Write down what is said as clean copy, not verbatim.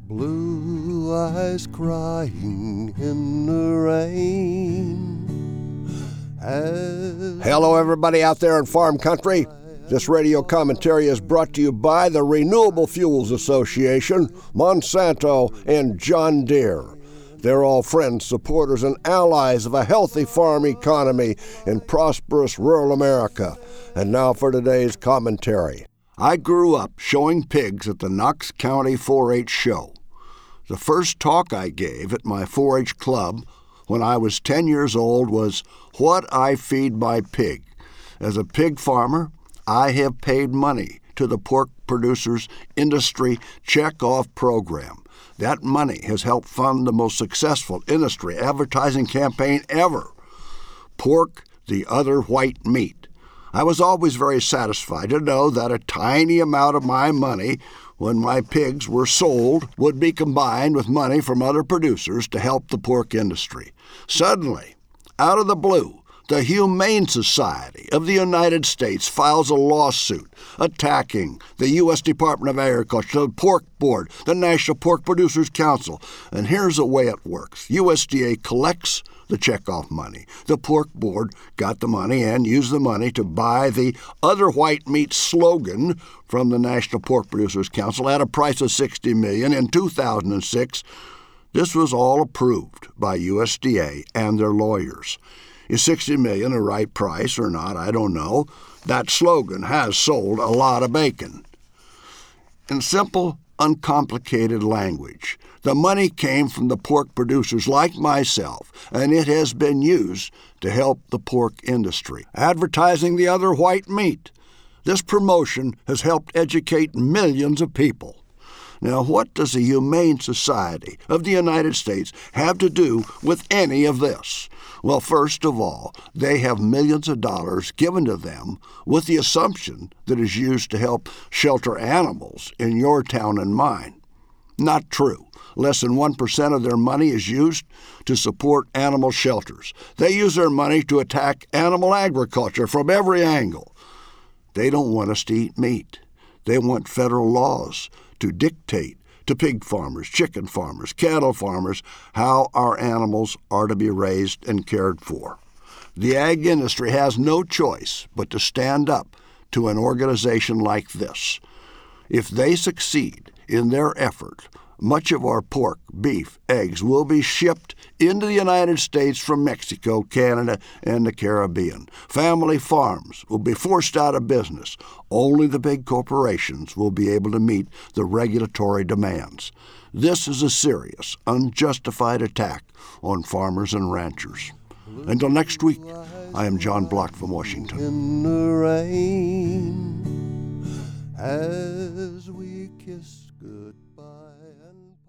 Blue eyes crying in the rain. Hello, everybody out there in farm country. This radio commentary is brought to you by the Renewable Fuels Association, Monsanto, and John Deere. They're all friends, supporters, and allies of a healthy farm economy in prosperous rural America. And now for today's commentary. I grew up showing pigs at the Knox County 4-H show. The first talk I gave at my 4-H club when I was 10 years old was What I Feed My Pig. As a pig farmer, I have paid money to the Pork Producers Industry Checkoff Program. That money has helped fund the most successful industry advertising campaign ever, Pork the Other White Meat. I was always very satisfied to know that a tiny amount of my money when my pigs were sold would be combined with money from other producers to help the pork industry. Suddenly, out of the blue, the Humane Society of the United States files a lawsuit attacking the U.S. Department of Agriculture, the Pork Board, the National Pork Producers Council. And here's the way it works. USDA collects the checkoff money. The Pork Board got the money and used the money to buy the Other White Meat slogan from the National Pork Producers Council at a price of $60 million in 2006. This was all approved by USDA and their lawyers. Is $60 million a right price or not? I don't know. That slogan has sold a lot of bacon. In simple, uncomplicated language, the money came from the pork producers like myself, and it has been used to help the pork industry, advertising the other white meat. This promotion has helped educate millions of people. Now, what does the Humane Society of the United States have to do with any of this? Well, first of all, they have millions of dollars given to them with the assumption that is used to help shelter animals in your town and mine. Not true. Less than 1% of their money is used to support animal shelters. They use their money to attack animal agriculture from every angle. They don't want us to eat meat. They want federal laws to dictate to pig farmers, chicken farmers, cattle farmers, how our animals are to be raised and cared for. The ag industry has no choice but to stand up to an organization like this. If they succeed in their effort, much of our pork, beef, eggs will be shipped into the United States from Mexico, Canada, and the Caribbean. Family farms will be forced out of business. Only the big corporations will be able to meet the regulatory demands. This is a serious, unjustified attack on farmers and ranchers. Until next week, I am John Block from Washington. In the rain, as we kiss goodbye and